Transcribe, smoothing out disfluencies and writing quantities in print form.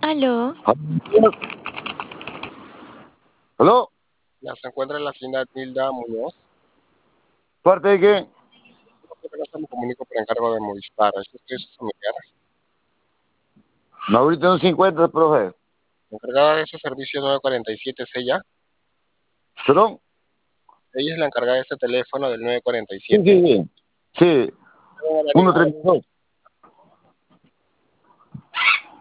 Aló, ¿Aló? Ya se encuentra en la señora Nilda Muñoz. ¿Parte de qué? Apenas me comunico por encargo de Movistar. ¿Es usted su familiar? No, ahorita no se encuentra, profe. Encargada de ese servicio 947 es ella. ¿Perdón? Ella es la encargada de este teléfono del Sí, 947. sí, sí. Sí, ¿Tengo un horario 132.